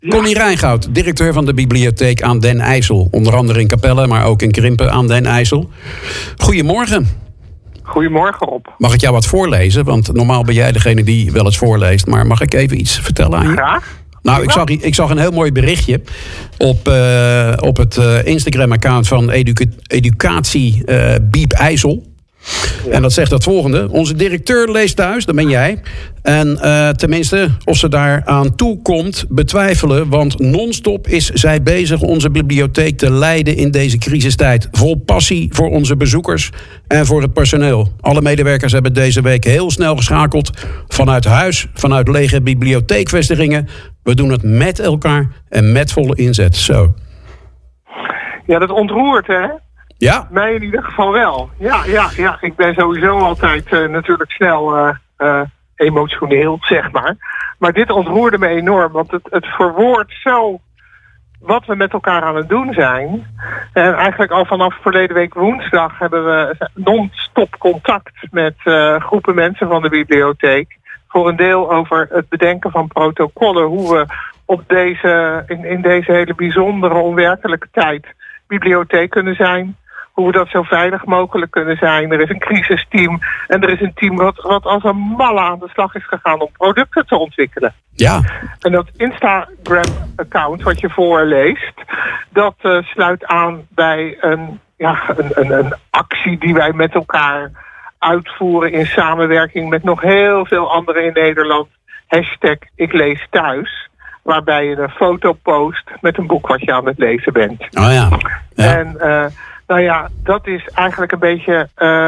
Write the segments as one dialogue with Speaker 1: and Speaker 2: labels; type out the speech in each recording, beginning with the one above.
Speaker 1: Connie Rijngoud, directeur van de bibliotheek aan Den IJssel. Onder andere in Capelle, maar ook in Krimpen aan Den IJssel. Goedemorgen.
Speaker 2: Goedemorgen, Rob.
Speaker 1: Mag ik jou wat voorlezen? Want normaal ben jij degene die wel eens voorleest. Maar mag ik even iets vertellen aan je?
Speaker 2: Graag.
Speaker 1: Nou, ik zag een heel mooi berichtje op het Instagram-account van Educatie Biep IJssel. Ja. En dat zegt het volgende. Onze directeur leest thuis, dat ben jij. En tenminste, of ze daar aan toe komt, betwijfelen. Want non-stop is zij bezig onze bibliotheek te leiden in deze crisistijd. Vol passie voor onze bezoekers en voor het personeel. Alle medewerkers hebben deze week heel snel geschakeld. Vanuit huis, vanuit lege bibliotheekvestigingen. We doen het met elkaar en met volle inzet. Zo.
Speaker 2: Ja, dat ontroert, hè?
Speaker 1: Ja?
Speaker 2: Mij in ieder geval wel. Ja. Ik ben sowieso altijd natuurlijk snel emotioneel, zeg maar. Maar dit ontroerde me enorm, want het verwoordt zo wat we met elkaar aan het doen zijn. En eigenlijk al vanaf verleden week woensdag hebben we non-stop contact met groepen mensen van de bibliotheek. Voor een deel over het bedenken van protocollen, hoe we op in deze hele bijzondere, onwerkelijke tijd bibliotheek kunnen zijn. Hoe we dat zo veilig mogelijk kunnen zijn. Er is een crisisteam en er is een team wat als een malle aan de slag is gegaan om producten te ontwikkelen.
Speaker 1: Ja.
Speaker 2: En dat Instagram-account wat je voorleest, dat sluit aan bij een actie die wij met elkaar uitvoeren in samenwerking met nog heel veel anderen in Nederland. #IkLeesThuis. Waarbij je een foto post met een boek wat je aan het lezen bent.
Speaker 1: Oh ja.
Speaker 2: En dat is eigenlijk een beetje...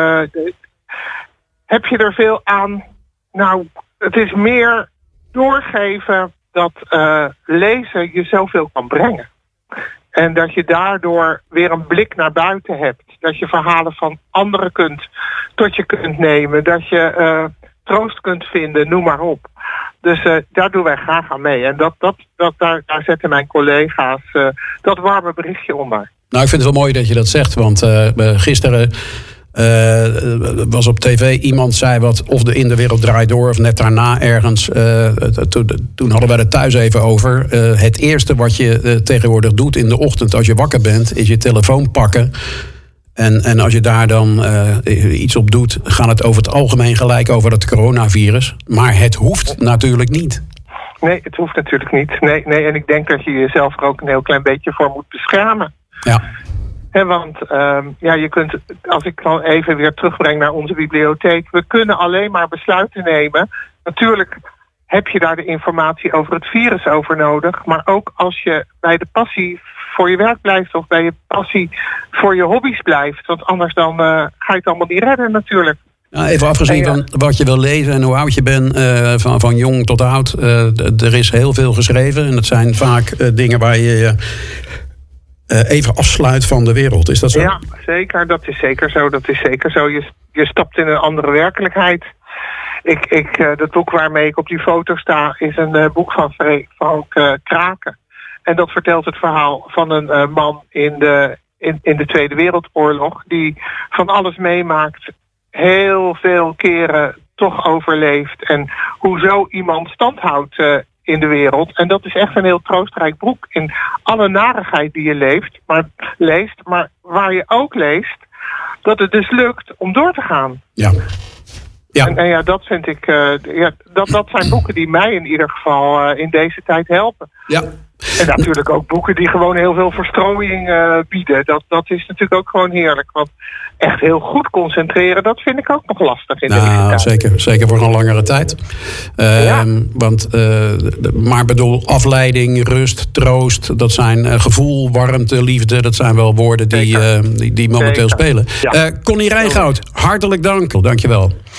Speaker 2: heb je er veel aan? Nou, het is meer doorgeven dat lezen je zoveel kan brengen. En dat je daardoor weer een blik naar buiten hebt. Dat je verhalen van anderen tot je kunt nemen. Dat je troost kunt vinden, noem maar op. Dus daar doen wij graag aan mee. En daar zetten mijn collega's dat warme berichtje onder.
Speaker 1: Nou, ik vind het wel mooi dat je dat zegt. Want gisteren was op tv iemand zei wat of In de Wereld Draait Door of net daarna ergens. Toen hadden wij het thuis even over. Het eerste wat je tegenwoordig doet in de ochtend als je wakker bent, is je telefoon pakken. En als je daar dan iets op doet, gaat het over het algemeen gelijk over het coronavirus. Maar het hoeft natuurlijk niet.
Speaker 2: Nee, het hoeft natuurlijk niet. Nee, en ik denk dat je jezelf er ook een heel klein beetje voor moet beschermen.
Speaker 1: Ja.
Speaker 2: Want je kunt, als ik dan even weer terugbreng naar onze bibliotheek, we kunnen alleen maar besluiten nemen. Natuurlijk heb je daar de informatie over het virus over nodig. Maar ook als je bij de passie voor je werk blijft of bij je passie voor je hobby's blijft. Want anders dan ga je het allemaal niet redden natuurlijk.
Speaker 1: Nou, even afgezien van wat je wil lezen en hoe oud je bent, van jong tot oud. Er is heel veel geschreven en dat zijn vaak dingen waar je even afsluit van de wereld. Is dat zo?
Speaker 2: Ja, zeker. Dat is zeker zo. Je stapt in een andere werkelijkheid. Dat boek waarmee ik op die foto sta is een boek van Frank Kraken. En dat vertelt het verhaal van een man in de Tweede Wereldoorlog die van alles meemaakt, heel veel keren toch overleeft en hoe zo iemand stand houdt in de wereld. En dat is echt een heel troostrijk boek in alle narigheid die je leest, maar waar je ook leest dat het dus lukt om door te gaan.
Speaker 1: Ja. Ja.
Speaker 2: En dat vind ik, dat zijn boeken die mij in ieder geval in deze tijd helpen.
Speaker 1: Ja.
Speaker 2: En natuurlijk ook boeken die gewoon heel veel verstrooiing bieden. Dat is natuurlijk ook gewoon heerlijk. Want echt heel goed concentreren, dat vind ik ook nog lastig in deze tijd.
Speaker 1: Zeker voor een langere tijd. Maar bedoel, afleiding, rust, troost, dat zijn gevoel, warmte, liefde. Dat zijn wel woorden die momenteel spelen. Ja. Connie Rijngoud, hartelijk dank. Dankjewel.